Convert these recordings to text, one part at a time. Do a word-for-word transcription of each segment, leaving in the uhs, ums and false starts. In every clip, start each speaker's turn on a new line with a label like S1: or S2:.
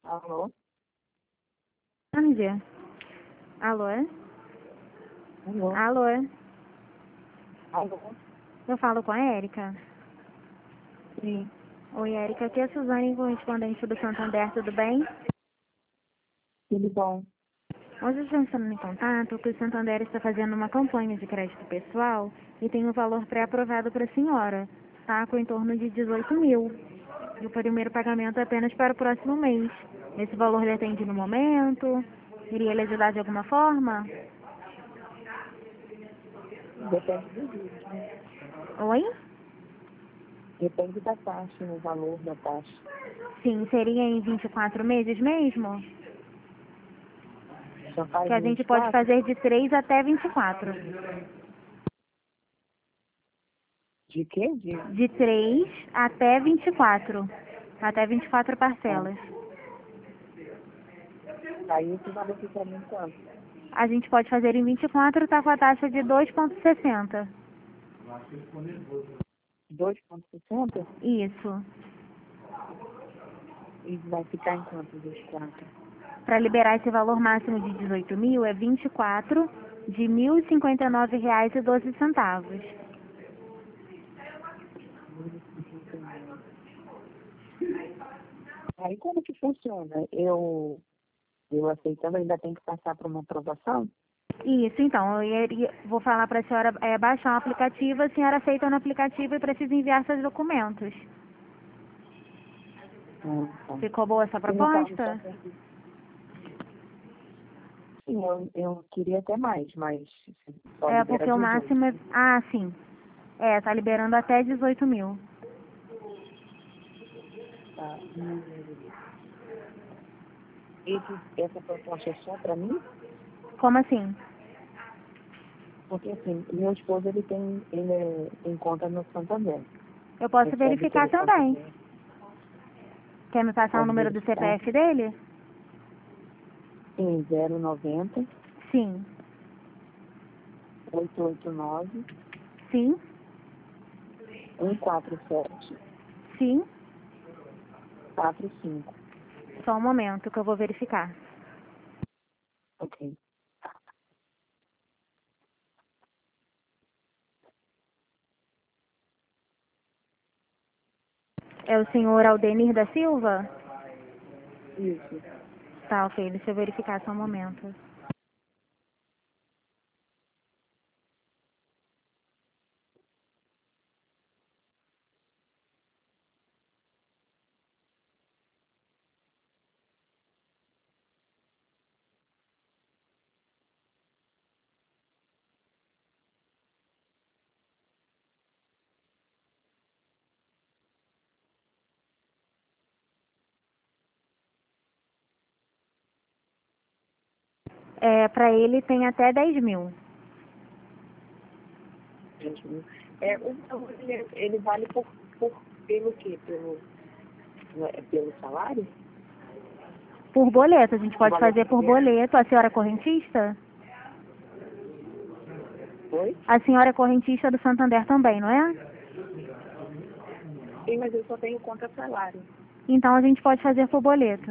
S1: Alô?
S2: Bom dia. Alô?
S1: Alô?
S2: Alô?
S1: Alô?
S2: Eu falo com a Érica.
S1: Sim,
S2: Oi, Érica. Aqui é a Suzane, correspondente do Santander, tudo bem?
S1: tudo bom?
S2: Hoje estamos entrando em contato porque o Santander está fazendo uma campanha de crédito pessoal e tem um valor pré-aprovado para a senhora, tá? Com em torno de dezoito mil. E o primeiro pagamento é apenas para o próximo mês. Esse valor lhe atende no momento? Iria lhe ajudar de alguma forma?
S1: Depende do juros, né?
S2: Oi?
S1: Depende da taxa, o valor da taxa.
S2: Sim, seria em vinte e quatro meses mesmo?
S1: Só faz
S2: Que a
S1: vinte
S2: gente
S1: e
S2: pode
S1: quatro?
S2: fazer de três até vinte e quatro.
S1: De quê? De...
S2: De três até vinte e quatro. Até vinte e quatro
S1: Ah,
S2: parcelas.
S1: aí esse valor fica em quanto?
S2: A gente pode fazer em vinte e quatro, tá com a taxa de dois vírgula sessenta.
S1: dois vírgula sessenta?
S2: Isso.
S1: E vai ficar em quanto vinte e quatro?
S2: Para liberar esse valor máximo de dezoito mil, é vinte e quatro de mil e cinquenta e nove reais e doze centavos.
S1: mil e cinquenta e nove. Aí como que funciona? Eu, eu aceitando, ainda tem que passar por uma aprovação?
S2: Isso, então, eu iria- vou falar para a senhora é, baixar um aplicativo, a senhora aceita no aplicativo e precisa enviar seus documentos.
S1: Ah, tá.
S2: Ficou boa essa
S1: E no caso, só
S2: proposta?
S1: tem Sim, eu, eu queria até mais, mas só
S2: É
S1: libera
S2: porque o
S1: dezoito.
S2: máximo é... Ah, sim. É, tá liberando até dezoito mil.
S1: Tá? E esse, essa proposta é só para mim?
S2: Como assim?
S1: Porque assim, meu esposo ele tem, ele é, tem conta no Santander.
S2: Eu posso
S1: Recebe
S2: verificar
S1: pelo
S2: também.
S1: Santander.
S2: Quer me passar o
S1: Pode
S2: número do
S1: verificar.
S2: C P F dele?
S1: Sim, zero noventa,
S2: Sim.
S1: oito oito nove,
S2: Sim.
S1: um quatro sete,
S2: Sim.
S1: quatro cinco.
S2: Só um momento que eu vou verificar.
S1: Ok.
S2: É o senhor Aldenir da Silva?
S1: Isso.
S2: Tá, ok. Deixa eu verificar só um momento. É, pra ele tem até dez mil.
S1: Gente, é, o valor, ele, ele vale por, por, pelo quê? Pelo, é, pelo salário?
S2: Por boleto. A gente
S1: O
S2: pode
S1: valor
S2: fazer
S1: do
S2: por
S1: boleto?
S2: boleto. A senhora é correntista?
S1: Oi?
S2: A senhora é correntista do Santander também, não é?
S1: Sim, mas eu só tenho conta salário.
S2: Então a gente pode fazer por boleto.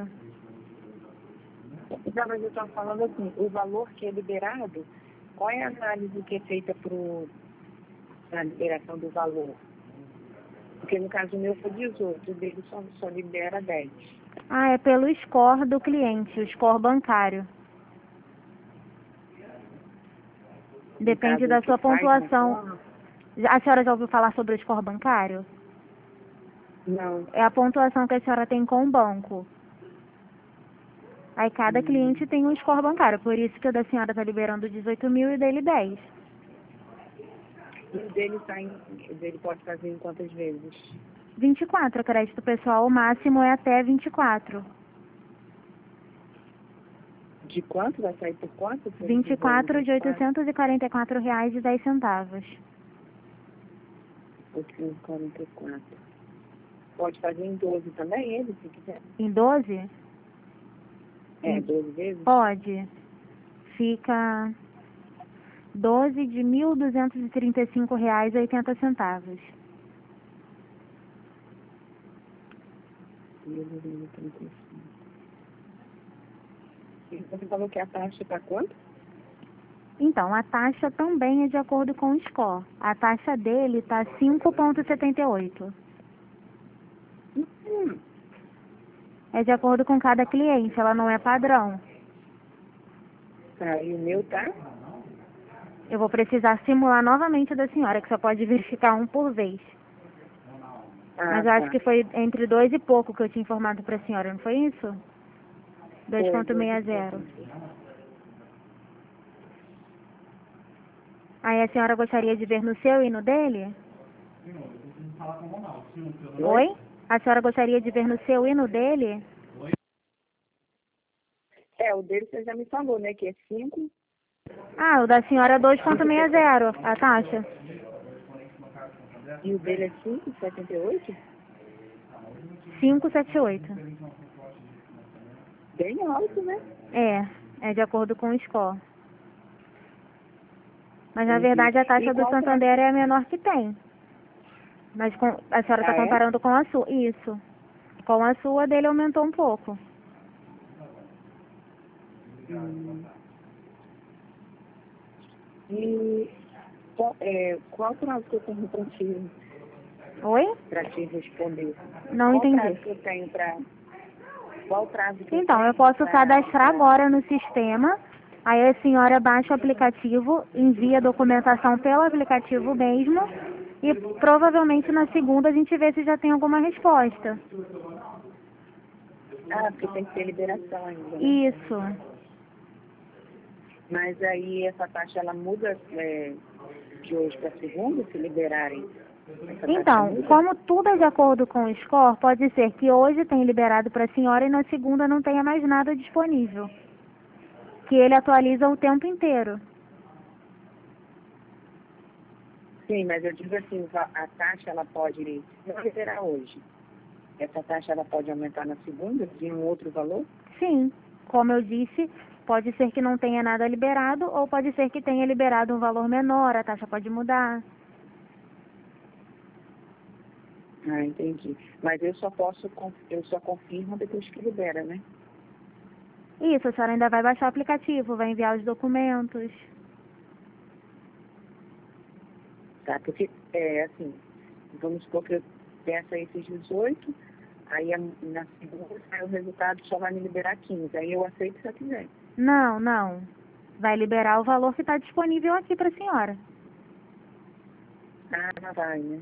S1: Não, mas eu estou falando assim, o valor que é liberado, qual é a análise que é feita para a liberação do valor? Porque no caso meu foi dezoito, o dele só, só libera dez.
S2: Ah, é pelo score do cliente, o score bancário.
S1: No
S2: Depende
S1: caso, o
S2: da
S1: que
S2: sua
S1: faz na
S2: pontuação.
S1: forma?
S2: A senhora já ouviu falar sobre o score bancário?
S1: Não.
S2: É a pontuação que a senhora tem com o banco. Aí cada
S1: Hum,
S2: cliente tem um score bancário, por isso que o da senhora está liberando dezoito mil e o dele dez.
S1: e o dele, tá em, o dele pode fazer em quantas vezes?
S2: vinte e quatro, crédito pessoal, o máximo é até vinte e quatro.
S1: De quanto? Vai sair por quanto? Se ele
S2: vinte e
S1: fizer em
S2: quatro de
S1: vinte e quatro?
S2: oitocentos e quarenta e quatro reais e dez centavos.
S1: oitocentos e quarenta e quatro. Pode fazer em doze também, ele, se quiser.
S2: Em doze?
S1: É, doze vezes?
S2: Pode. Fica doze de mil duzentos e trinta e cinco reais e oitenta centavos.
S1: mil duzentos e trinta e cinco. E você falou que a taxa está quanto?
S2: Então, a taxa também é de acordo com o score. A taxa dele está cinco vírgula setenta e oito.
S1: Hum,
S2: É de acordo com cada cliente, ela não é padrão.
S1: tá, e o meu tá?
S2: Eu vou precisar simular novamente da senhora, que só pode verificar um por vez.
S1: Ah,
S2: Mas eu acho
S1: tá.
S2: que foi entre dois e pouco que eu tinha informado para a senhora, não foi isso? dois
S1: Foi,
S2: vírgula
S1: dois e
S2: sessenta.
S1: pouco.
S2: Aí a senhora gostaria de ver no seu e no dele?
S1: Oi?
S2: Oi? A senhora gostaria de ver no seu e no dele?
S1: É, o dele você já me falou, né? Que é cinco.
S2: Ah, o da senhora é dois vírgula sessenta, a taxa.
S1: E o dele é cinco vírgula setenta e oito?
S2: cinco vírgula setenta e oito.
S1: Bem alto, né?
S2: É, é de acordo com o score. Mas na
S1: Entendi.
S2: verdade a
S1: E
S2: taxa do
S1: qual
S2: Santander
S1: prazo?
S2: é a menor que tem. Mas com, a senhora está
S1: Ah, é?
S2: comparando com a sua. Isso. Com a sua a dele aumentou um pouco.
S1: Hum. E qual, é, qual prazo que eu tenho para te,
S2: Oi?
S1: pra te responder?
S2: Não
S1: Qual
S2: entendi.
S1: prazo que eu tenho para... Qual prazo que eu
S2: Então, eu
S1: tenho
S2: posso
S1: para...
S2: cadastrar agora no sistema. Aí a senhora baixa o aplicativo, envia a documentação pelo aplicativo mesmo. E provavelmente na segunda a gente vê se já tem alguma resposta.
S1: Ah, porque tem que ter liberação ainda, né?
S2: Isso.
S1: Mas aí essa taxa, ela muda é, de hoje para segunda, se liberarem? Essa taxa
S2: Então,
S1: muda?
S2: como tudo é de acordo com o score, pode ser que hoje tenha liberado para a senhora e na segunda não tenha mais nada disponível. Que ele atualiza o tempo inteiro.
S1: Sim, mas eu digo assim, va- a taxa, ela pode não liberar hoje. Essa taxa, ela pode aumentar na segunda, de um outro valor?
S2: Sim, como eu disse, pode ser que não tenha nada liberado ou pode ser que tenha liberado um valor menor, a taxa pode mudar.
S1: Ah, entendi. Mas eu só posso, con- eu só confirmo depois que libera, né?
S2: Isso, a senhora ainda vai baixar o aplicativo, vai enviar os documentos.
S1: Tá? Porque, é assim, vamos supor que eu peça esses dezoito, aí a- na segunda sai o resultado, só vai me liberar quinze. Aí eu aceito se eu quiser.
S2: Não, não. Vai liberar o valor que está disponível aqui para a senhora.
S1: Ah, vai, né?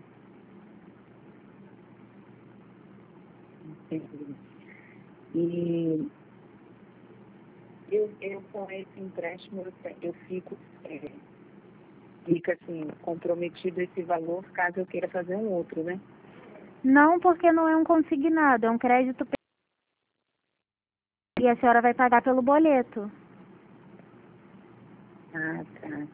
S1: Entendi. E eu, eu com esse empréstimo, eu, te- eu fico, é, fica assim, comprometido esse valor caso eu queira fazer um outro, né?
S2: Não, porque não é um consignado, é um crédito e a senhora vai pagar pelo boleto.
S1: Ah, tá.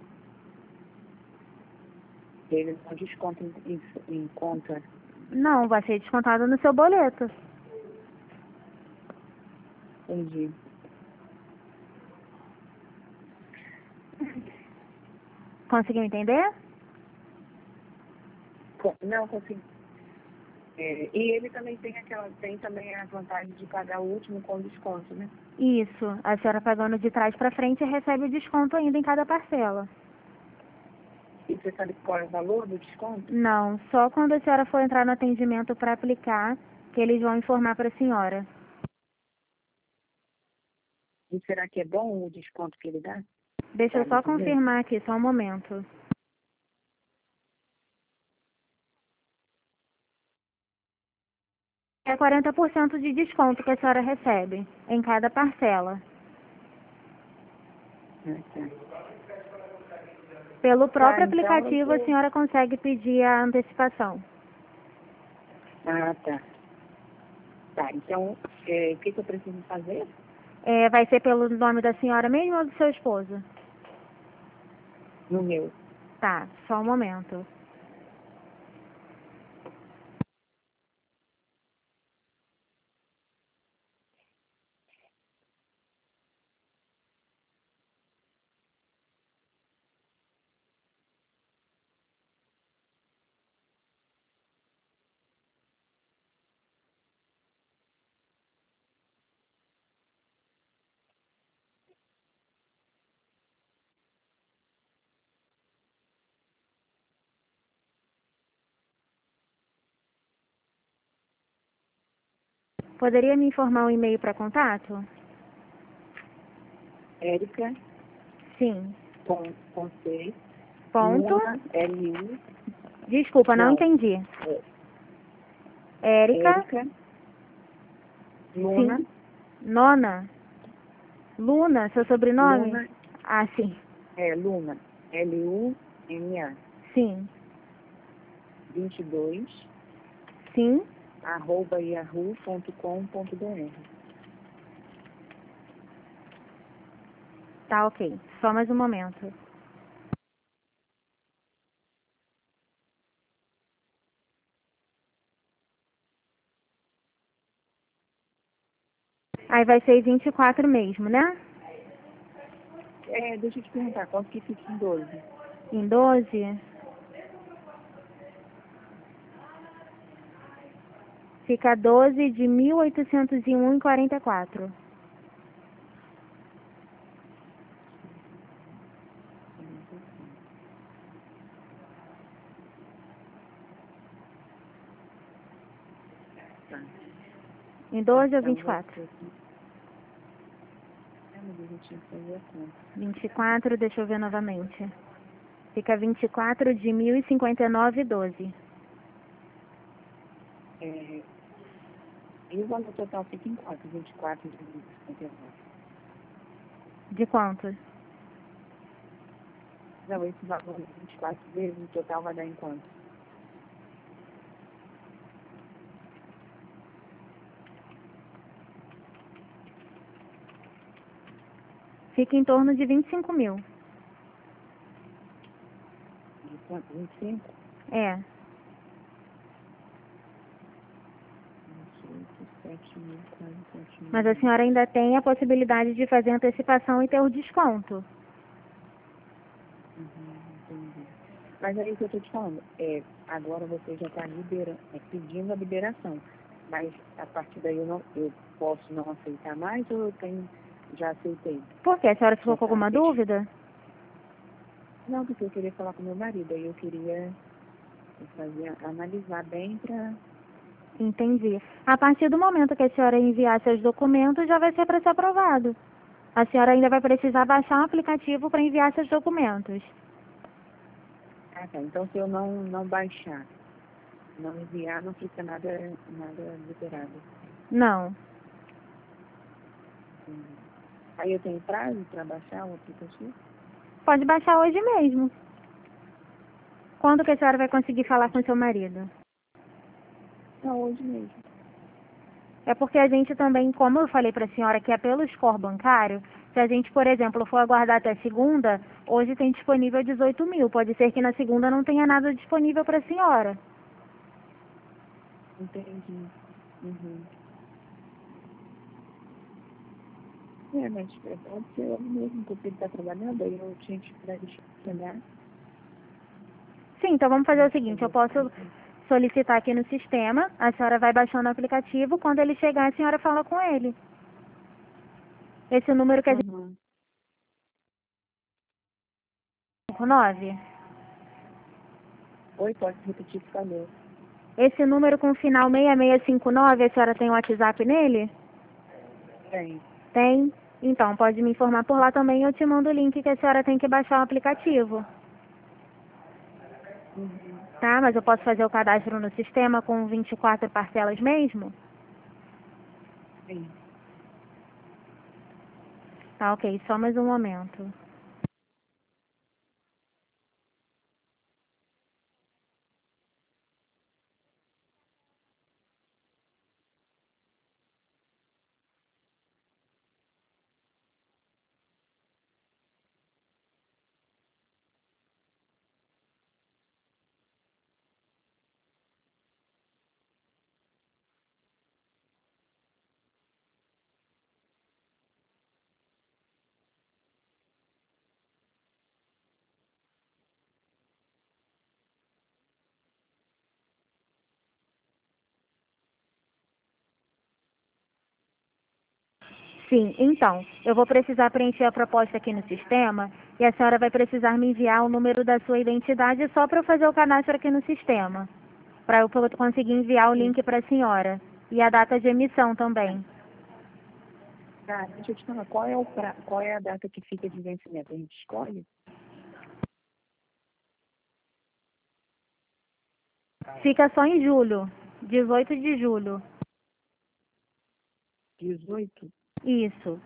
S1: Eles não descontam em, em conta.
S2: Não, vai ser descontado no seu boleto.
S1: Entendi.
S2: Conseguiu entender?
S1: Co- Não, consegui. É, e ele também tem aquela, tem também a vantagem de pagar o último com desconto, né?
S2: Isso. A senhora pagando de trás para frente recebe o desconto ainda em cada parcela.
S1: E você sabe qual é o valor do desconto?
S2: Não, só quando a senhora for entrar no atendimento para aplicar, que eles vão informar para a senhora.
S1: E será que é bom o desconto que ele dá?
S2: Deixa eu
S1: Sabe
S2: só
S1: dizer?
S2: confirmar aqui, só um momento. É quarenta por cento de desconto que a senhora recebe em cada parcela.
S1: Ah, tá.
S2: Pelo
S1: Tá,
S2: próprio
S1: então eu
S2: aplicativo, a
S1: vou...
S2: senhora consegue pedir a antecipação.
S1: Ah, tá. Tá, então, é, o que, que eu preciso fazer?
S2: É, vai ser pelo nome da senhora mesmo ou do seu esposo?
S1: No meu.
S2: Tá, só um momento. Poderia me informar um e-mail para contato?
S1: Érica,
S2: Sim.
S1: com, com C,
S2: Ponto.
S1: Luna, L U,
S2: Desculpa, não
S1: não,
S2: entendi.
S1: é,
S2: Érica.
S1: Érica, Luna,
S2: Sim. Nona. Luna, seu sobrenome?
S1: Luna,
S2: Ah, sim.
S1: é, Luna, L U N A,
S2: Sim.
S1: vinte e dois,
S2: Sim.
S1: arroba yahoo ponto com ponto br.
S2: Tá, ok. Só mais um momento. Aí vai ser vinte e quatro mesmo, né?
S1: É, deixa eu te perguntar, quanto que fica em doze?
S2: Em doze, fica doze de mil oitocentos e um e quarenta e quatro.
S1: Tá.
S2: Em doze ou
S1: Então,
S2: vinte e
S1: vai
S2: quatro?
S1: ser aqui. Ah, mas a gente tinha que fazer a conta.
S2: vinte e quatro, deixa eu ver novamente. Fica vinte e quatro de mil e cinquenta e nove e doze.
S1: É, e o valor total fica em quanto? vinte e quatro de mil e cinquenta e nove.
S2: De quanto?
S1: Não, esse valor de vinte e quatro vezes, o total vai dar em quanto?
S2: Fica em torno de vinte e cinco mil.
S1: De quanto? vinte e cinco?
S2: É.
S1: vinte e oito, sete mil, quase sete mil.
S2: Mas a senhora ainda tem a possibilidade de fazer antecipação e ter o desconto.
S1: Uhum, entendi. Mas é isso que eu estou te falando. É, agora você já está libera, é, pedindo a liberação. Mas a partir daí eu, não, eu posso não aceitar mais ou eu tenho, já aceitei?
S2: Por quê? A senhora
S1: Já
S2: ficou com
S1: está
S2: alguma
S1: fechado?
S2: dúvida?
S1: Não, porque eu queria falar com meu marido, aí eu queria fazer, analisar bem para...
S2: Entendi. A partir do momento que a senhora enviar seus documentos, já vai ser para ser aprovado. A senhora ainda vai precisar baixar um aplicativo para enviar seus documentos.
S1: Ah, tá. Então se eu não, não baixar, não enviar, não fica nada, nada liberado.
S2: Não.
S1: Entendi. Aí eu tenho prazo para baixar o aplicativo?
S2: Pode baixar hoje mesmo. Quando que a senhora vai conseguir falar com seu marido?
S1: Não, hoje mesmo.
S2: É porque a gente também, como eu falei para a senhora, que é pelo score bancário, se a gente, por exemplo, for aguardar até segunda, hoje tem disponível dezoito mil. Pode ser que na segunda não tenha nada disponível para a senhora.
S1: Entendi. Uhum. É, mas é, pode ser hoje mesmo, porque ele está trabalhando, aí eu tinha que esperar ele chegar.
S2: Sim, então vamos fazer o seguinte, eu posso solicitar aqui no sistema, a senhora vai baixando o aplicativo, quando ele chegar a senhora fala com ele. Esse número que a gente
S1: Uhum.
S2: cinco nove.
S1: Oi, pode repetir, por favor.
S2: Esse número com final seis seis cinco nove, a senhora tem o WhatsApp nele?
S1: Tem.
S2: Tem? Então, pode me informar por lá também, eu te mando o link que a senhora tem que baixar o aplicativo.
S1: Uhum.
S2: Tá? Mas eu posso fazer o cadastro no sistema com vinte e quatro parcelas mesmo?
S1: Sim.
S2: Tá, ok, só mais um momento. Sim, então, eu vou precisar preencher a proposta aqui no sistema e a senhora vai precisar me enviar o número da sua identidade só para eu fazer o cadastro aqui no sistema, para eu po- conseguir enviar o
S1: Sim.
S2: link para a senhora. E a data de emissão também.
S1: Tá, deixa eu te falar, qual é, o pra... qual é a data que fica de vencimento? A gente escolhe?
S2: Fica só em julho, dezoito de julho.
S1: dezoito?
S2: Isso.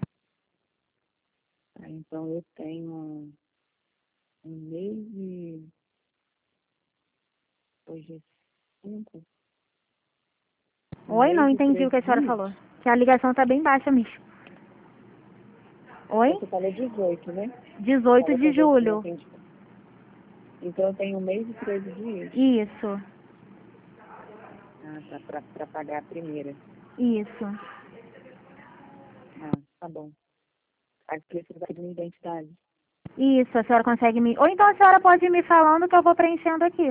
S1: Tá, então eu tenho um mês e... Hoje é cinco? Um
S2: Oi, não
S1: mês e
S2: entendi o
S1: três
S2: que a senhora
S1: dias?
S2: falou. Que a ligação tá bem baixa mesmo. Oi?
S1: Você falou dezoito, né?
S2: dezoito
S1: Falou que
S2: de
S1: o
S2: julho.
S1: vencimento a gente... Então eu tenho um mês e treze dias.
S2: Isso.
S1: Ah, tá, pra, pra pagar a primeira.
S2: Isso.
S1: Ah, tá bom. Aí precisa de uma identidade.
S2: Isso, a senhora consegue me... Ou então a senhora pode ir me falando que eu vou preenchendo aqui,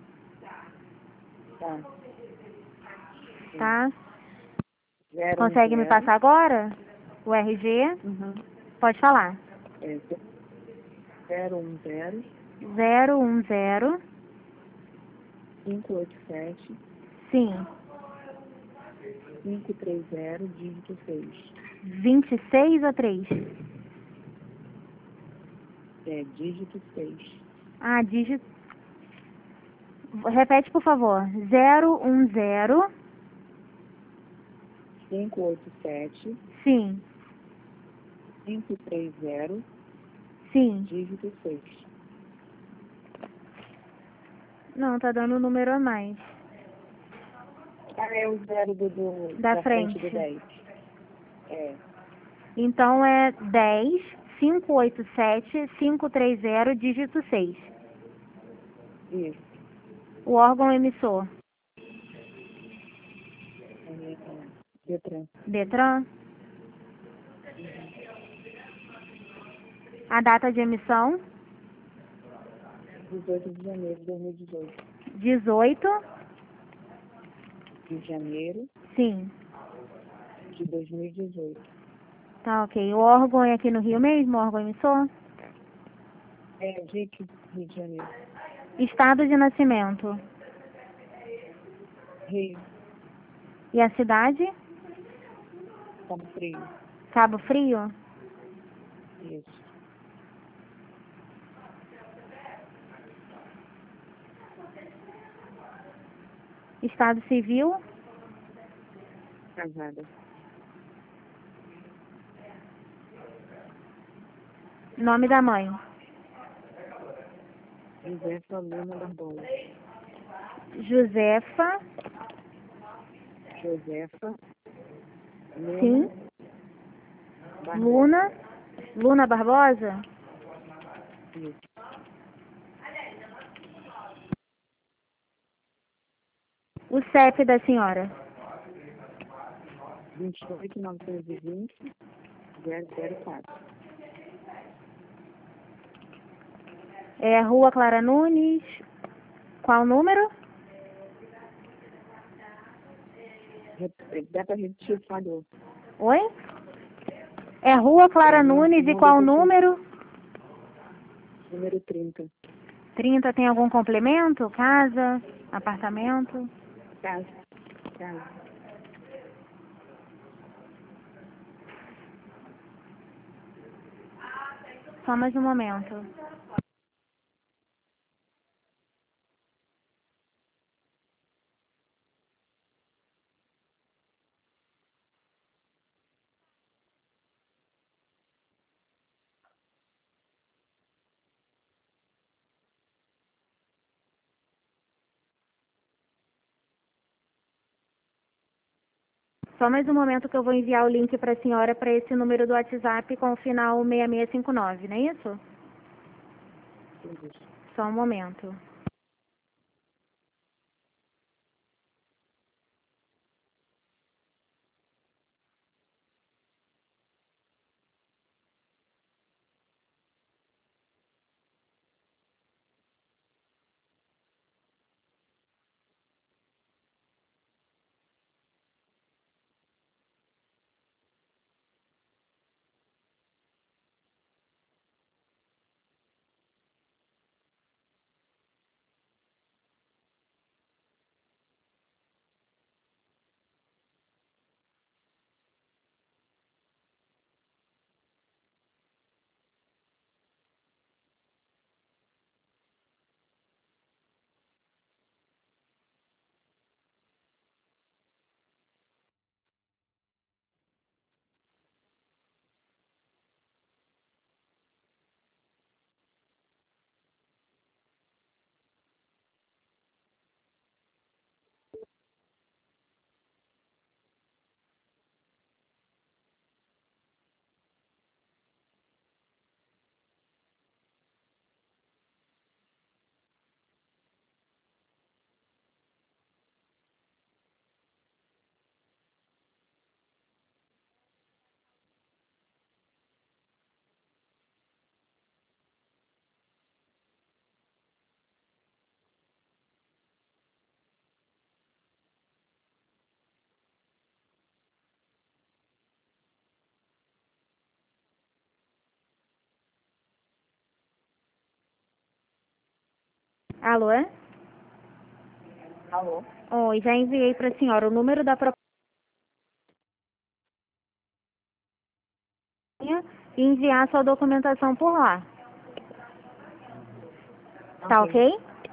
S1: Tá. Sim.
S2: tá?
S1: Zero um
S2: Consegue me
S1: zero.
S2: passar agora? O R G?
S1: Uhum.
S2: Pode falar.
S1: É, zero um zero,
S2: Zero um zero.
S1: cinco oito sete,
S2: Sim.
S1: cinco três zero, dígito seis.
S2: vinte e seis ou três?
S1: É, dígito seis.
S2: Ah, dígito. Repete, por favor. Zero um zero.
S1: cinco oito sete,
S2: Sim.
S1: cinco três zero,
S2: Sim.
S1: dígito seis.
S2: Não, tá dando um número a mais.
S1: Ah, é o zero do, do,
S2: Da
S1: da frente
S2: frente.
S1: do dez. É,
S2: Então é dez, cinco oito sete, cinco três zero, dígito seis.
S1: isso.
S2: O órgão emissor.
S1: É, Detran.
S2: Detran. A data de emissão.
S1: dezoito de janeiro de dois mil e dezoito.
S2: dezoito.
S1: De janeiro
S2: Sim.
S1: de dois mil e dezoito.
S2: Tá, ok. O órgão é aqui no Rio mesmo, o órgão emissor?
S1: É, D I C, Rio de Janeiro.
S2: Estado de nascimento.
S1: Rio,
S2: E a cidade?
S1: Cabo Frio.
S2: Cabo Frio?
S1: Isso.
S2: Estado civil?
S1: Casada.
S2: Nome da mãe?
S1: Josefa Luna Barbosa.
S2: Josefa?
S1: Josefa Luna
S2: Sim.
S1: Barbosa.
S2: Luna? Luna Barbosa?
S1: Isso.
S2: O C E P da senhora?
S1: vinte e oito, novecentos e vinte, zero zero quatro.
S2: É Rua Clara Nunes. Qual número?
S1: Rep- Dá para repetir, falhou.
S2: Oi? É Rua
S1: É,
S2: Clara
S1: não,
S2: Nunes e
S1: não
S2: qual
S1: depois do
S2: número?
S1: número trinta.
S2: trinta tem algum complemento? Casa? Apartamento?
S1: Casa. Casa.
S2: Só mais um momento. Só mais um momento que eu vou enviar o link para a senhora para esse número do WhatsApp com o final seis seis cinco nove, não é isso?
S1: Isso.
S2: Só um momento. Alô?
S1: Alô?
S2: Oi, já enviei para a senhora o número da proposta e enviar sua documentação por lá. Tá ok?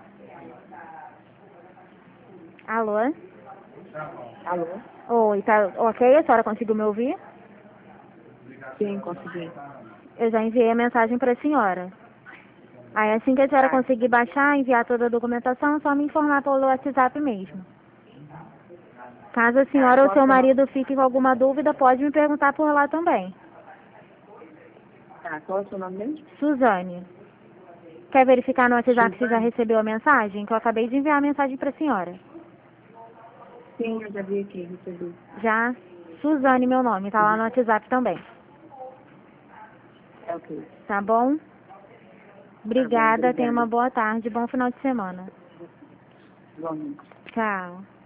S2: Alô?
S1: Alô?
S2: Oi, tá ok? A senhora conseguiu me ouvir?
S1: Sim, consegui.
S2: Eu já enviei a mensagem para a senhora. Aí assim que a senhora
S1: Tá,
S2: conseguir baixar, enviar toda a documentação, é só me informar pelo WhatsApp mesmo. Caso a
S1: tá.
S2: senhora ou
S1: Qual é o
S2: seu
S1: seu nome?
S2: marido fique com alguma dúvida, pode me perguntar por lá também.
S1: Tá, qual é o seu nome mesmo?
S2: Suzane. Quer verificar no WhatsApp se já
S1: Suzane?
S2: recebeu a mensagem? Que eu acabei de enviar a mensagem para a senhora.
S1: Sim, eu já vi aqui, recebi.
S2: Já? Suzane, meu nome, tá lá no
S1: Uhum.
S2: WhatsApp também.
S1: É ok.
S2: Tá bom?
S1: Tá bom,
S2: Obrigada, tenha uma
S1: obrigada.
S2: boa tarde, bom final de semana.
S1: Igualmente.
S2: Tchau.